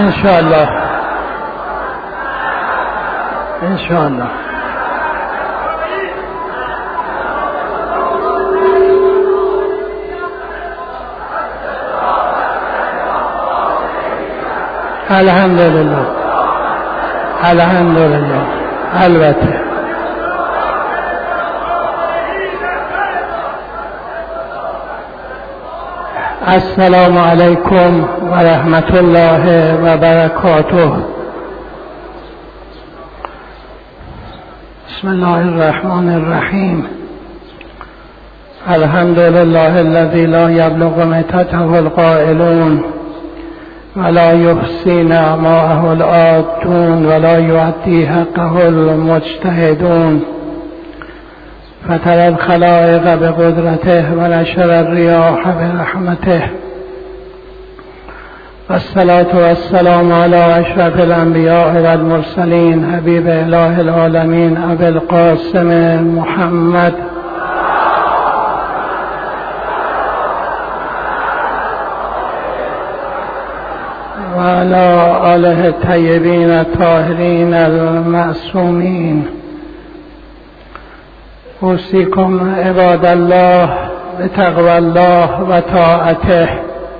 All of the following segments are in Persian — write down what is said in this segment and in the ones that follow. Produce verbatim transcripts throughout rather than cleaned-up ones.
انشاءالله انشاءالله. الحمدلله الحمدلله. البته السلام علیکم و رحمت الله و برکاته. بسم الله الرحمن الرحیم. الحمد لله الذي لا يبلغ متته القائلون ولا يحصي نعماءه العادون ولا يؤدي حقه المجتهدون. فترى الخلائق بقدرته ونشر الرياح برحمته. والصلاة والسلام على أشرف الأنبياء والمرسلين حبيب إله العالمين أبي القاسم محمد وعلى آله الطيبين الطاهرين المعصومين. أوصيكم عباد الله بتقوى الله وطاعته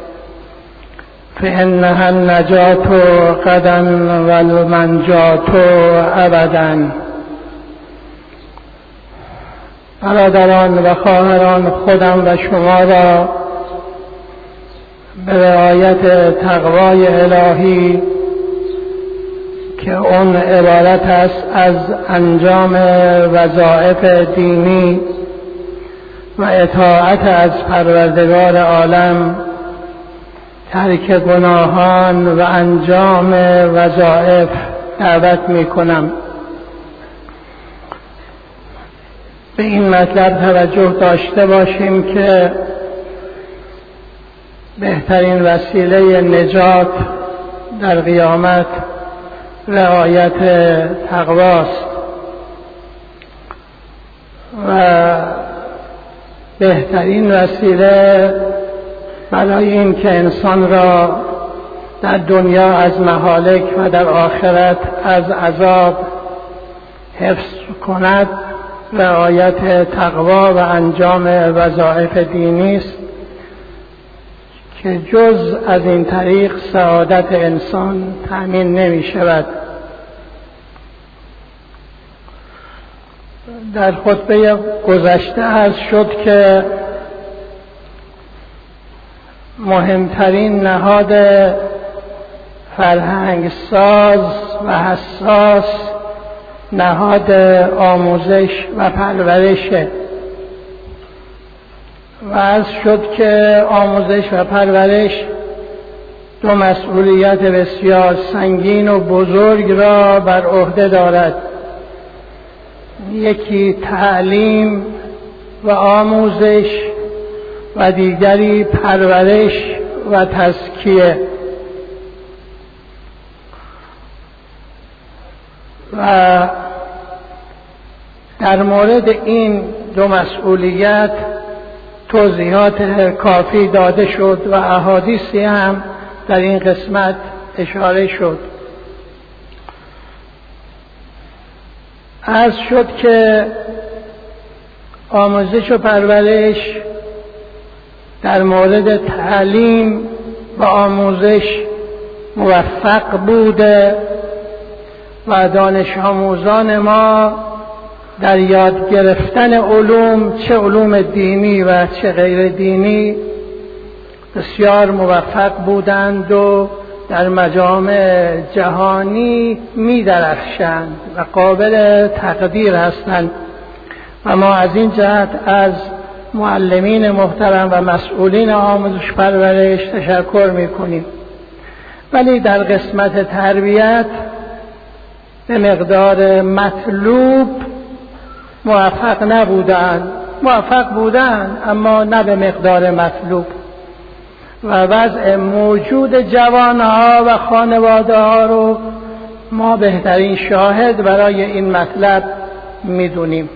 فإنها النجاة غدا والمنجاة أبدا. برادران و خواهران، خودم و شما را به رعایت تقوای الهی که اون عبارت است از انجام وظایف دینی و اطاعت از پروردگار عالم، ترک گناهان و انجام وظایف دعوت می کنم. به این مطلب توجه داشته باشیم که بهترین وسیله نجات در قیامت رعایت تقواست و بهترین وسیله برای این که انسان را در دنیا از مهالک و در آخرت از عذاب حفظ کند رعایت تقوا و انجام وظایف دینی است که جز از این طریق سعادت انسان تأمین نمی شود. در خطبه گذشته عرض شد که مهمترین نهاد فرهنگ ساز و حساس نهاد آموزش و پرورشه و عرض شد که آموزش و پرورش دو مسئولیت بسیار سنگین و بزرگ را بر عهده دارد. یکی تعلیم و آموزش و دیگری پرورش و تزکیه. و در مورد این دو مسئولیت توضیحات کافی داده شد و احادیثی هم در این قسمت اشاره شد. عرض شد که آموزش و پرورش در مورد تعلیم و آموزش موفق بوده و دانش آموزان ما در یاد گرفتن علوم، چه علوم دینی و چه غیر دینی، بسیار موفق بودند و در مجامع جهانی می درخشند و قابل تقدیر هستند و ما از این جهت از معلمین محترم و مسئولین آموزش پرورش تشکر می کنیم. ولی در قسمت تربیت به مقدار مطلوب موفق نبودند. موفق بودند اما نه به مقدار مطلوب و وضع موجود جوانها و خانواده ها رو ما بهترین شاهد برای این مطلب میدونیم.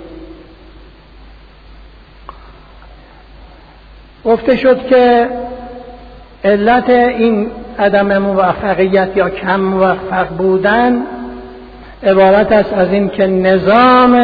گفته شد که علت این عدم موفقیت یا کم موفق بودن عبارت است از این که نظام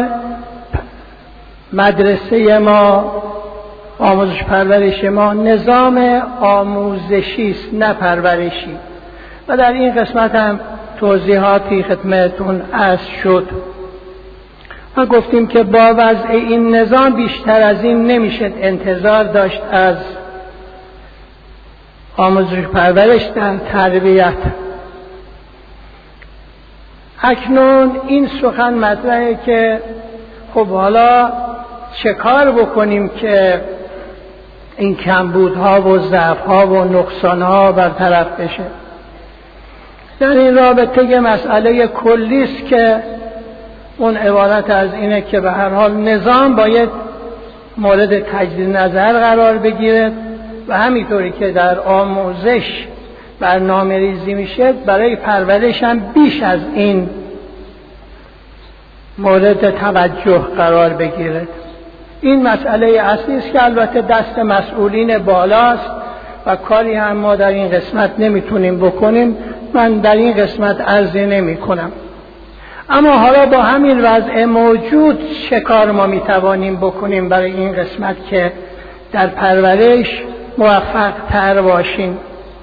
مدرسه ما، آموزش پرورش ما نظام آموزشی است نه پرورشی. و در این قسمت هم توضیحاتی خدمتتون عرض شد. ما گفتیم که با وضع این نظام بیشتر از این نمیشه انتظار داشت از آموزش پرورش در تربیت. اکنون این سخن مطرحه که خب حالا چه کار بکنیم که این کمبودها و ضعفها و نقصانها برطرف بشه. در این رابطه یه مسئله کلی است که اون عبارت از اینه که به هر حال نظام باید مورد تجدید نظر قرار بگیره و همینطوری که در آموزش برنامه ریزی میشه برای پرورش هم بیش از این مورد توجه قرار بگیره. این مسئله اصلی است که البته دست مسئولین بالاست و کاری هم ما در این قسمت نمیتونیم بکنیم. من در این قسمت عرضی نمی کنم. اما حالا با همین وضع موجود چه کار ما میتوانیم بکنیم برای این قسمت که در پرورش موفق تر باشیم؟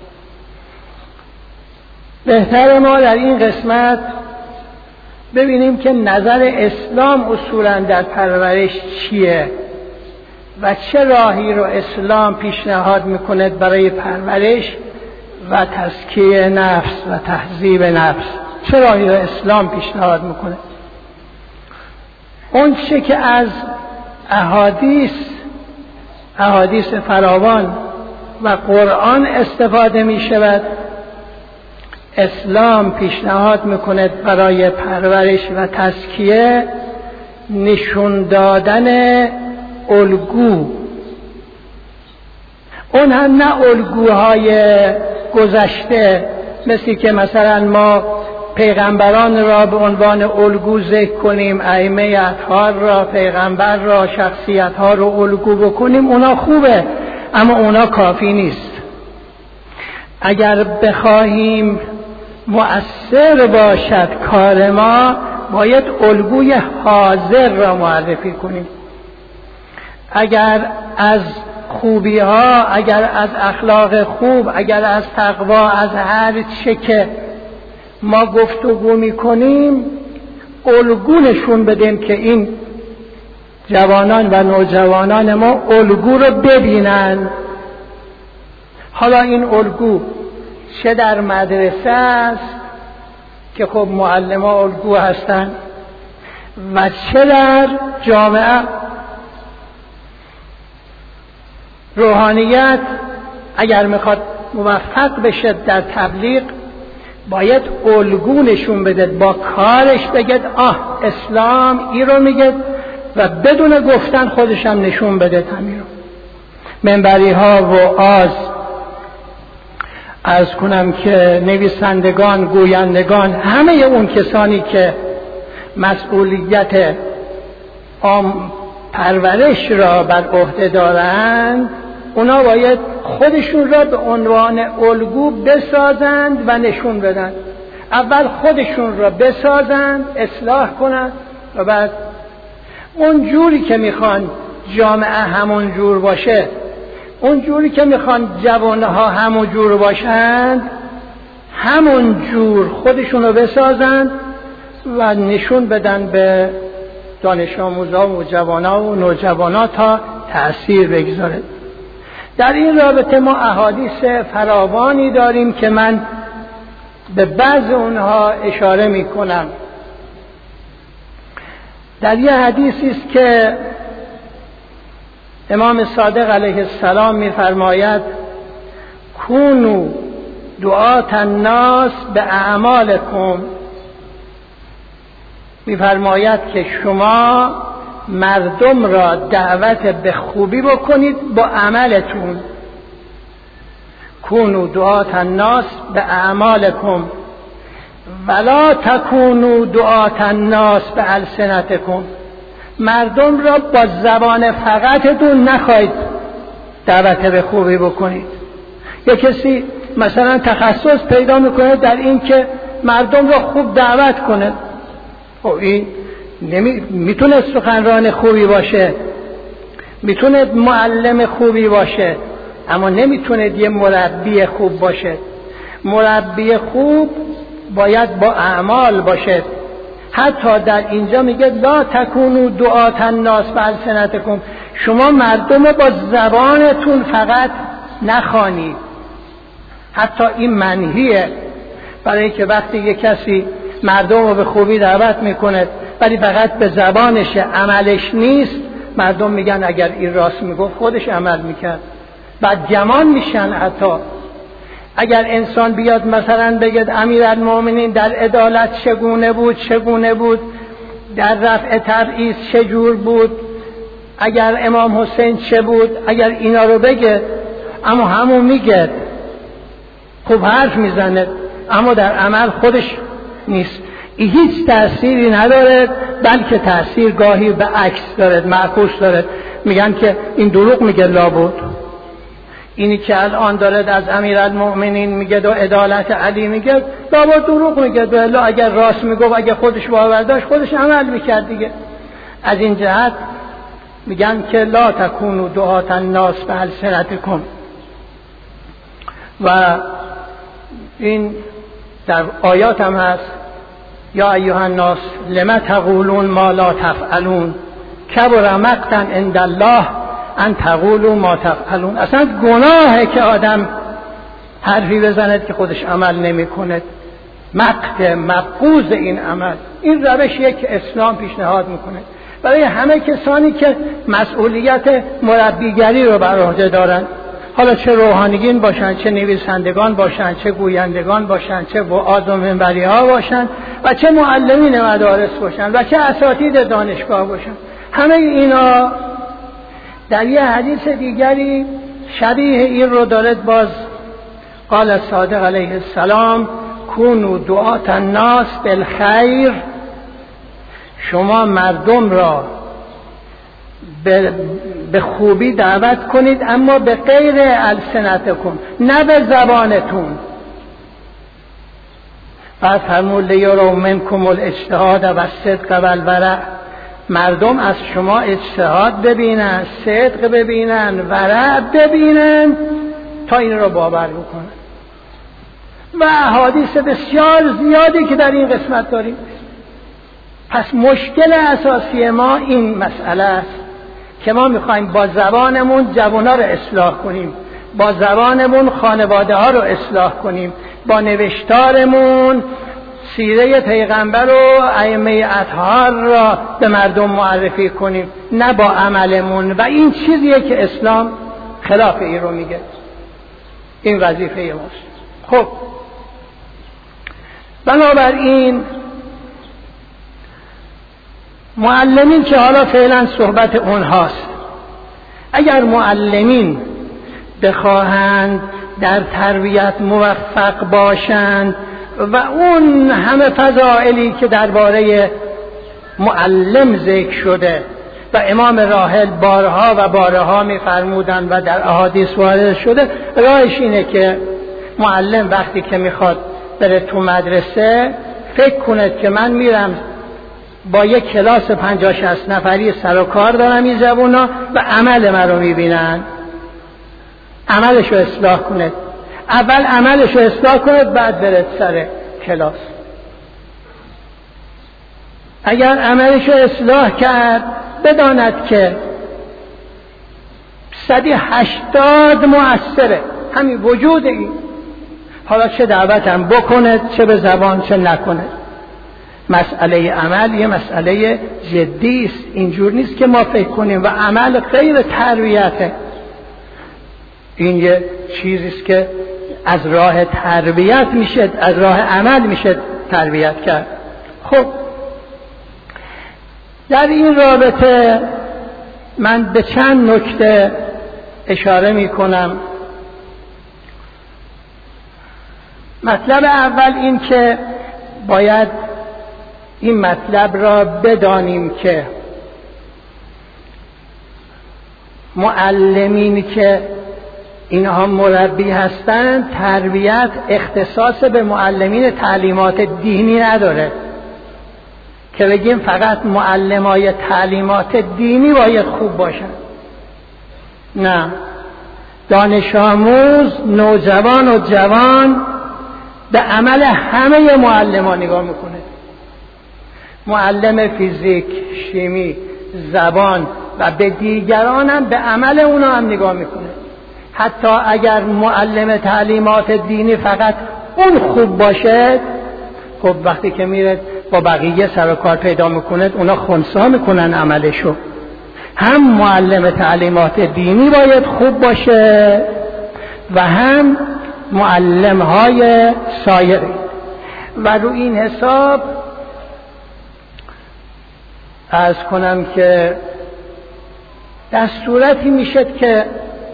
بهتر ما در این قسمت ببینیم که نظر اسلام اصولا در پرورش چیه و چه راهی رو اسلام پیشنهاد میکنه برای پرورش و تزکیه نفس و تهذیب نفس. چه راهی رو اسلام پیشنهاد میکنه؟ اون چه که از احادیث احادیث فراوان و قرآن استفاده می شود اسلام پیشنهاد میکنه برای پرورش و تزکیه نشون دادن الگو. اون هم نه الگوهای گذشته مثل که مثلا ما پیغمبران را به عنوان الگو ذکر کنیم، ائمه اطهار را، پیغمبر را، شخصیت ها رو الگو بکنیم، اونا خوبه اما اونا کافی نیست. اگر بخواهیم مؤثر باشد کار ما باید الگوی حاضر را معرفی کنیم. اگر از خوبی ها، اگر از اخلاق خوب، اگر از تقوا، از هر چه که ما گفتگو میکنیم الگو نشون بدیم که این جوانان و نوجوانان ما الگو رو ببینن. حالا این الگو چه در مدرسه است که خب معلم ها الگو هستن و چه در جامعه. روحانیت اگر میخواد موفق بشه در تبلیغ باید الگو نشون بده، با کارش بگه آه اسلام ای رو میگه و بدون گفتن خودش هم نشون بده همین رو. منبری ها و آز عرض کنم که نویسندگان، گویندگان، همه اون کسانی که مسئولیت عام پرورش را بر عهده دارند اونا باید خودشون را به عنوان الگو بسازند و نشون بدن. اول خودشون را بسازند، اصلاح کنند و بعد اون جوری که میخوان جامعه همون جور باشه، اون جوری که میخوان جوانها همون جور باشند همون جور خودشون رو بسازند و نشون بدن به دانش آموزها و جوانها و نوجوانها تا تأثیر بگذاره. در این رابطه ما احادیث فراوانی داریم که من به بعض اونها اشاره می کنم. در یه حدیثی است که امام صادق علیه السلام می فرماید کونو دعات الناس به اعمالکم، می فرماید که شما مردم را دعوت به خوبی بکنید با عملتون. کونو دعات الناس به اعمالکم ولا تکونو دعات الناس به السنتکم. مردم را با زبان فقطتون نخواهید دعوت به خوبی بکنید. یک کسی مثلا تخصص پیدا میکنه در این که مردم را خوب دعوت کنه. خب این نمی... میتونه سخنران خوبی باشه، میتونه معلم خوبی باشه، اما نمیتونه یه مربی خوب باشه. مربی خوب باید با اعمال باشه. حتی در اینجا میگه لا تکونوا دعاة الناس بألسنتکم، شما مردم رو با زبانتون فقط نخوانید. حتی این منهیه، برای که وقتی یک کسی مردم رو به خوبی دعوت میکنه ولی فقط به زبانش عملش نیست، مردم میگن اگر این راست میگفت خودش عمل میکرد، بعد گمان میشن. حتی اگر انسان بیاد مثلا بگه امیرالمومنین در عدالت چگونه بود چگونه بود، در رفع تبعیض چجور بود، اگر امام حسین چه بود، اگر اینا رو بگه، اما همون میگه خوب حرف میزنه اما در عمل خودش نیست. این هیچ تأثیری نداره، بلکه تأثیر گاهی به عکس داره، معکوس داره. میگن که این دروغ میگه لابد، اینی که الان داره از امیرالمومنین میگه و عدالت علی میگه لابد دروغ میگه. بله اگر راست میگفت، اگر خودش باور داشت خودش عمل میکرد دیگه. از این جهت میگن که لا تکونوا دعاة الناس بألسنتکم. و این در آیات هم هست یا ایها الناس لم تقولون ما لا تفعلون کبر مقتا عند الله ان تقولوا ما تفعلون. اصلا گناهه که آدم حرفی بزند که خودش عمل نمی کند. مقت مبغوض این عمل. این روشیه که اسلام پیشنهاد میکنه برای همه کسانی که مسئولیت مربیگری رو بر عهده دارن، حالا چه روحانیین باشن، چه نویسندگان باشن، چه گویندگان باشن، چه وعاظ و منبری ها باشن و چه معلمین مدارس باشن و چه اساتید دانشگاه باشن. همه اینا در یه حدیث دیگری شبیه این رو دارد. باز قال صادق علیه السلام کونوا دعاة الناس بالخیر، شما مردم را به خوبی دعوت کنید اما به غیر السنتکم، نه به زبانتون. بعد فرمود لیروا منکم الاجتهاد و الصدق و الورع، مردم از شما اجتهاد ببینن، صدق ببینن، ورع ببینن تا این را باور بکنن. و احادیث بسیار زیادی که در این قسمت داریم. پس مشکل اساسی ما این مسئله است که ما میخوایم با زبانمون جوانها رو اصلاح کنیم، با زبانمون خانواده ها رو اصلاح کنیم، با نوشتارمون سیره پیغمبر و ائمه اطهار را به مردم معرفی کنیم، نه با عملمون. و این چیزیه که اسلام خلاف این رو میگه. این وظیفه ماست. خب بنابراین معلمین که حالا فعلا صحبت اونهاست، اگر معلمین بخواهند در تربیت موفق باشند و اون همه فضائلی که درباره معلم ذکر شده و امام راحل بارها و بارها می‌فرمودند و در احادیث وارد شده، راهش اینه که معلم وقتی که میخواد بره تو مدرسه فکر کند که من میرم با یک کلاس پنجاه شصت نفری سر و کار دارم این جوونا و عمل من رو میبینن. عملش رو اصلاح کند، اول عملش رو اصلاح کند بعد برد سر کلاس. اگر عملش رو اصلاح کرد بداند که صدی هشتاد مؤثره همین وجود این. حالا چه دعوت هم بکند، چه به زبان، چه نکند. مسئله عمل یه مسئله جدی است. اینجور نیست که ما فکر کنیم و عمل غیر تربیته. این یه چیزی است که از راه تربیت میشه، از راه عمل میشه تربیت کرد. خب در این رابطه من به چند نکته اشاره میکنم. مطلب اول این که باید این مطلب را بدانیم که معلمین که اینها مربی هستند، تربیت اختصاص به معلمین تعلیمات دینی نداره که بگیم فقط معلمای تعلیمات دینی باید خوب باشن. نه، دانش آموز، نوجوان و جوان به عمل همه معلمان نگاه میکنه. معلم فیزیک، شیمی، زبان و به دیگران هم به عمل اونا هم نگاه میکنه. حتی اگر معلم تعلیمات دینی فقط اون خوب باشه، خب وقتی که میره با بقیه سر و کار پیدا میکنه اونا خنثی میکنن عملشو. هم معلم تعلیمات دینی باید خوب باشه و هم معلم های سایری. و رو این حساب عرض کنم که در صورتی میشه که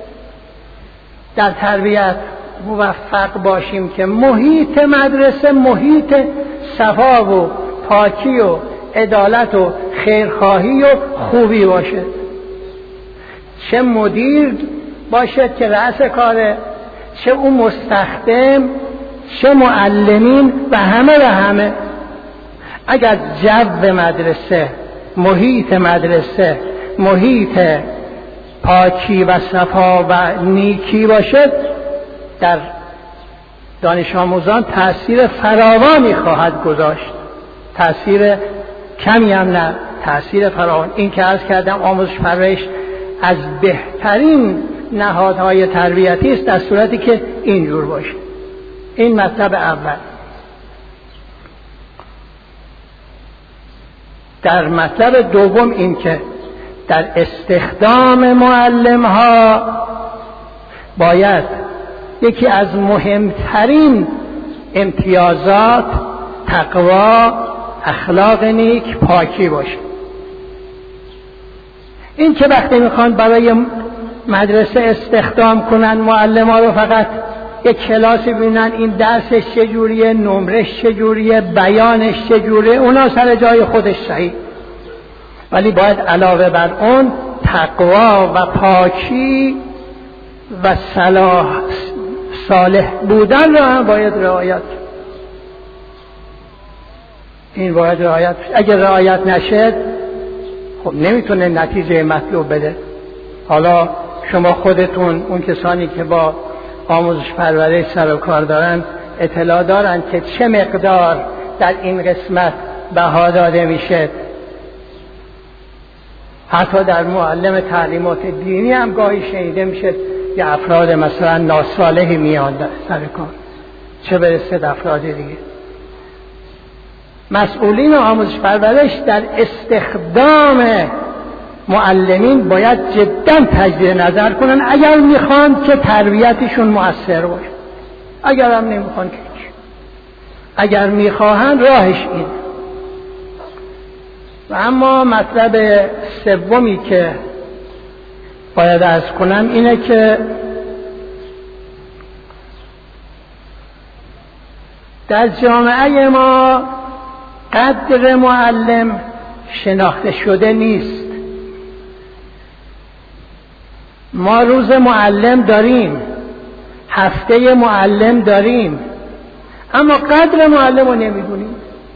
در تربیت موفق باشیم که محیط مدرسه محیط صفا و پاکی و عدالت و خیرخواهی و خوبی باشه. چه مدیر باشه که رأس کاره، چه اون مستخدم، چه معلمین و همه و همه. اگر جو مدرسه، محیط مدرسه محیط پاکی و صفا و نیکی باشه، در دانش آموزان تأثیر فراوانی خواهد گذاشت. تأثیر کمی هم نه، تأثیر فراوان. این که عرض کردم آموزش پرورش از بهترین نهادهای تربیتی است در صورتی که اینجور باشه. این مطلب اول. در مطلب دوم این که در استخدام معلم ها باید یکی از مهمترین امتیازات تقوا، اخلاق نیک، پاکی باشه. این که وقتی میخوان برای مدرسه استخدام کنن معلم ها رو فقط یک کلاسی ببینن این درسش چجوریه، نمرش چجوریه، بیانش چجوریه، اونا سر جای خودش صحیح، ولی باید علاوه بر اون تقوا و پاکی و صلاح صالح بودن رو هم باید رعایت. این باید رعایت. اگر رعایت نشه خب نمیتونه نتیجه مطلوب بده. حالا شما خودتون اون کسانی که با آموزش پرورش سر و کار دارن اطلاع دارن که چه مقدار در این قسمت بها داده میشه. حتی در معلم تعلیمات دینی هم گاهی شنیده میشه یه افراد مثلا ناصالحی میان سر کار، چه برسه افراد دیگه. مسئولین آموزش پرورش در استخدام معلمین باید جدا تجدید نظر کنن اگر میخوان که تربیتشون مؤثر باشه. اگر هم نمیخوان که اگر میخواهن راهش این. و اما مطلب سومی که باید عرض کنم اینه که در جامعه ما قدر معلم شناخته شده نیست. ما روز معلم داریم، هفته معلم داریم، اما قدر معلم رو نمیدونیم.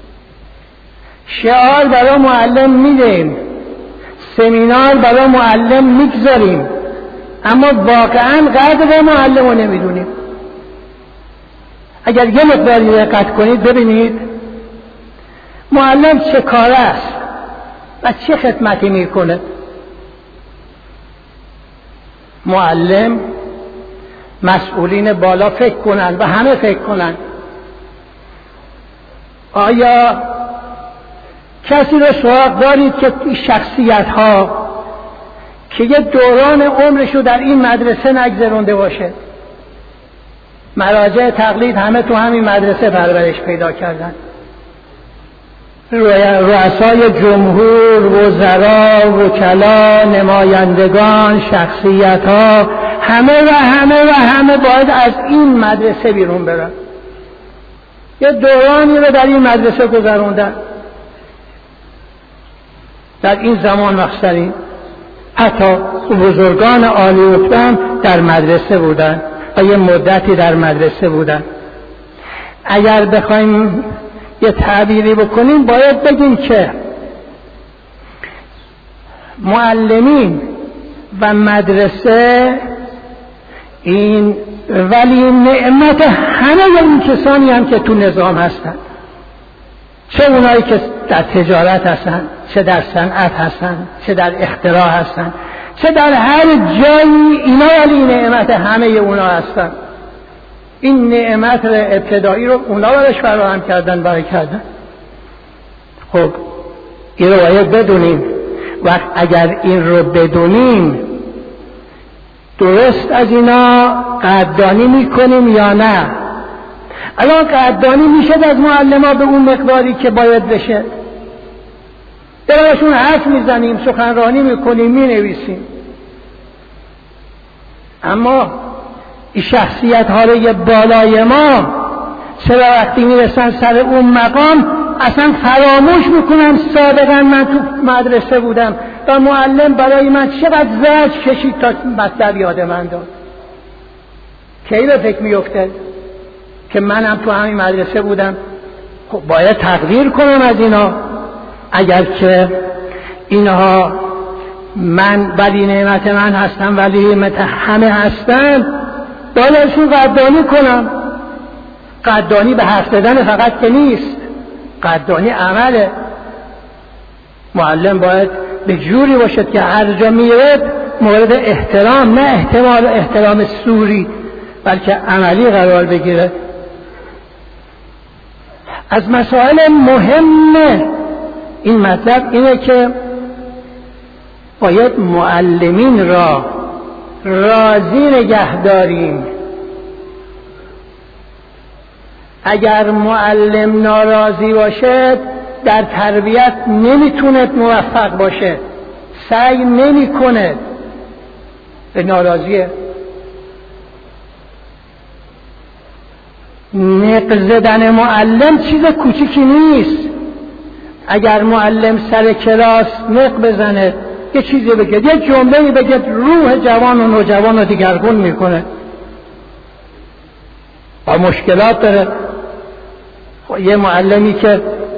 شعار برای معلم میدیم، سمینار برای معلم میگذاریم، اما واقعا قدر معلم رو نمیدونیم. اگر یه مقداری دقت کنید ببینید معلم چه کاره است و چه خدمتی میکنه. معلم مسئولین بالا فکر کنن و همه فکر کنن آیا کسی رو سراغ دارید که شخصیت ها که یه دوران عمرشو در این مدرسه نگذرونده باشه؟ مراجع تقلید همه تو همین مدرسه پرورش پیدا کردن. رؤسای جمهور، وزرا، وکلا، نمایندگان، شخصیت ها همه و همه و همه باید از این مدرسه بیرون برن. یه دورانی رو در این مدرسه گذروندن. در این زمان مخصری حتی بزرگان عالی رتبه در مدرسه بودن و یه مدتی در مدرسه بودن. اگر بخوایم یه تعبیری بکنیم باید بگیم که معلمین و مدرسه این ولی نعمت همه این کسانی هم که تو نظام هستن، چه اونایی که در تجارت هستن، چه در صنعت هستن، چه در اختراع هستن، چه در هر جایی، اینا ولی نعمت همه اونا هستن. این نعمت ابتدایی رو اونا برش فراهم کردن برای کردن. خب این رو باید بدونیم. وقت اگر این رو بدونیم درست از اینا قدردانی میکنیم یا نه؟ الان قدردانی میشه از معلم ها به اون مقداری که باید بشه؟ دراشون حرف میزنیم، سخنرانی میکنیم، مینویسیم، اما این شخصیت ها رو یه بالای ما چرا وقتی میرسن سر اون مقام اصلا فراموش میکنم سابقا من تو مدرسه بودم و معلم برای من چقدر زجر کشید تا مطلب یاد من داد. کی به فکر میفته که منم تو همین مدرسه بودم؟ خب باید تقدیر کنم از اینا. اگر که اینها من ولی نعمت من هستم ولی نعمت همه هستن، باید ازشون قدردانی کنم. قدردانی به حرف زدن فقط که نیست، قدردانی عمله. معلم باید به جوری باشد که هر جا میرد مورد احترام، نه احتمال احترام سوری بلکه عملی قرار بگیره. از مسائل مهم این مطلب اینه که باید معلمین را راضی نگه داریم. اگر معلم ناراضی باشد در تربیت نمیتونه موفق باشه، سعی نمیکنه، به ناراضیه. نق زدن معلم چیز کوچیکی نیست. اگر معلم سر کلاس نق بزنه، یه چیزی بگه، یه جمله‌ای بگه، روح جوان و نوجوان رو دیگرگون میکنه. با مشکلات داره. یه معلمی که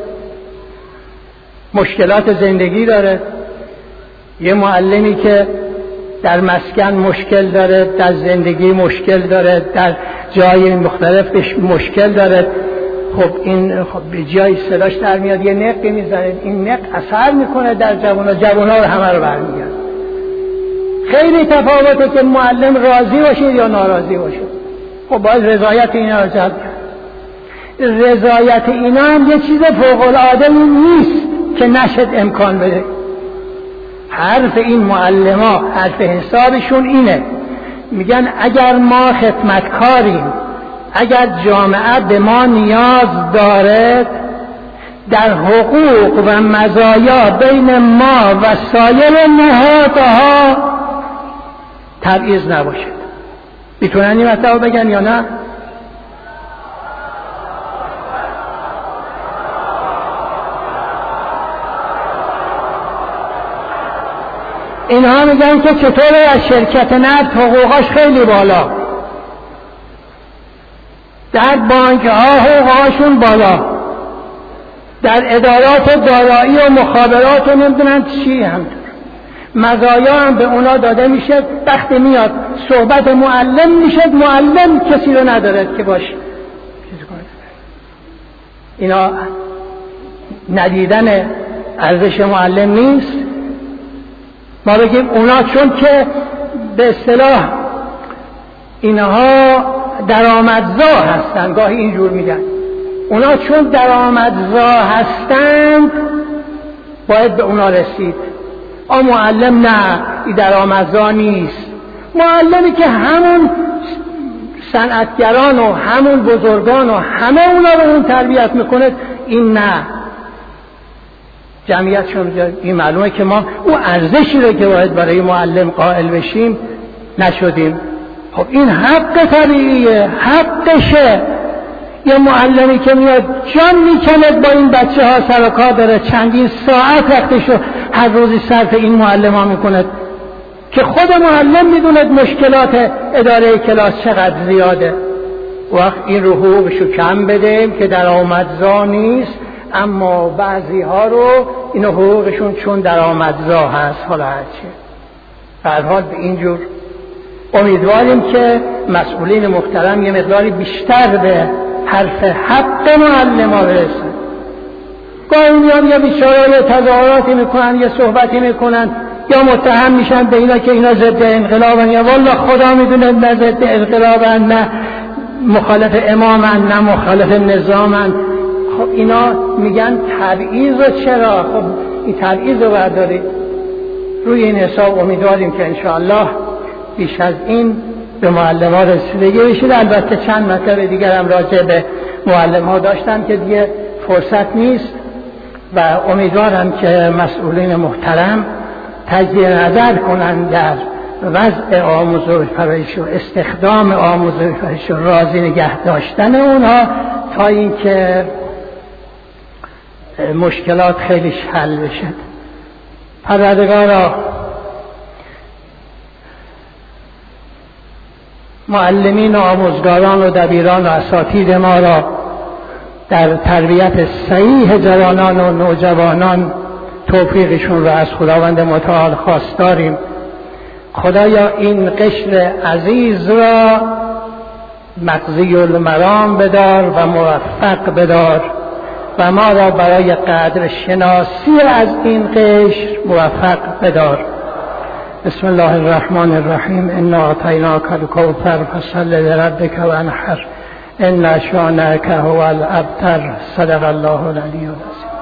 مشکلات زندگی داره، یه معلمی که در مسکن مشکل داره، در زندگی مشکل داره، در جای مختلفش مشکل داره، خب این خب به جای صداش در میاد یه نقی میزنه، این نق اثر میکنه در جوانا، جوانا رو همه رو برمیگرد. خیلی تفاوته که معلم راضی باشه یا ناراضی باشه. خب باید رضایت اینا رو جلب کرد. رضایت اینا هم یه چیز فوق العاده نیست که نشد امکان بده. حرف این معلما، حرف حسابشون اینه، میگن اگر ما خدمتکاریم، اگر جامعه به ما نیاز دارد، در حقوق و مزایا بین ما و سایر نهادها تبعیض نباشد. میتونن این مطلب بگن یا نه؟ اینها میگن که چطور از شرکت نفت حقوقاش خیلی بالا، در بانک ها حقوقاشون بالا، در ادارات دارایی و مخابرات و نمیدونم چی هم مزایا هم به اونا داده میشه. وقتی میاد صحبت معلم میشه، معلم کسی رو ندارد که باشه. اینا ندیدن ارزش معلم نیست. ما بگیم اونا چون که به اصطلاح اینها درآمدزا هستن، گاهی اینجور میگن، اونا چون درآمدزا هستند باید به اونا رسید. آ معلم نه، این درآمدزا نیست. معلمی که همون صنعتگران و همون بزرگان و همه اونا رو اون تربیت میکنه، این نه. جمعیت شما این معلومه که ما اون ارزشی رو که باید برای معلم قائل بشیم نشدیم. خب این حق طبیعیه، حقشه. یه معلمی که میاد جان میکند با این بچه ها سر و کار داره، چندین ساعت وقتشو هر روزی صرف این معلم ها میکند، که خود معلم میدوند مشکلات اداره کلاس چقدر زیاده. وقت این رو حقوقشو کم بدیم که درآمدزا نیست، اما بعضی ها رو این حقوقشون چون درآمدزا هست. حالا هرچه به هر حال به اینجور امیدواریم که مسئولین محترم یه مقداری بیشتر به حرف حق معلم ها برسن. گاهی میان یه بیچاره یه تظاهراتی میکنن، یه صحبتی میکنن، یا متهم میشن به اینا که اینا ضد انقلابن، یا والله خدا میدونه نه ضد انقلابن، نه مخالف امامن، نه مخالف نظامن. خب اینا میگن تبعیض و چرا؟ خب این تبعیض رو بردارید. روی این حساب امیدواریم که انشاءالله بیش از این به معلم ها رسیدگی بشید. البته چند مطلب دیگر هم راجع به معلم ها داشتم که دیگه فرصت نیست و امیدوارم که مسئولین محترم تجدید نظر کنند در وضع آموزش و پرورش و استخدام آموزش و پرورش و راضی نگه داشتن اونها تا اینکه مشکلات خیلی حل بشه. پروردگارا معلمین و آموزگاران و دبیران و اساتید ما را در تربیت صحیح جوانان و نوجوانان توفیقشون را از خداوند متعال خواستاریم. خدایا این قشر عزیز را مقضی المرام بدار و موفق بدار و ما را برای قدر شناسی از این قشر موفق بدار. بسم الله الرحمن الرحیم. انا اعطیناک الکوثر فصل لربک وانحر ان شانئک هو الابتر. صدق الله العلی العظیم.